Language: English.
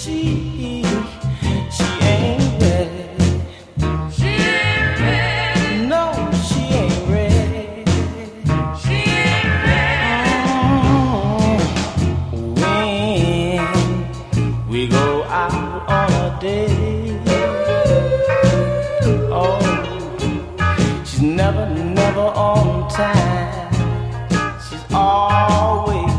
she ain't ready. She ain't ready. No, she ain't ready. She ain't ready. When we go out on a date, oh, she's never on time. She's always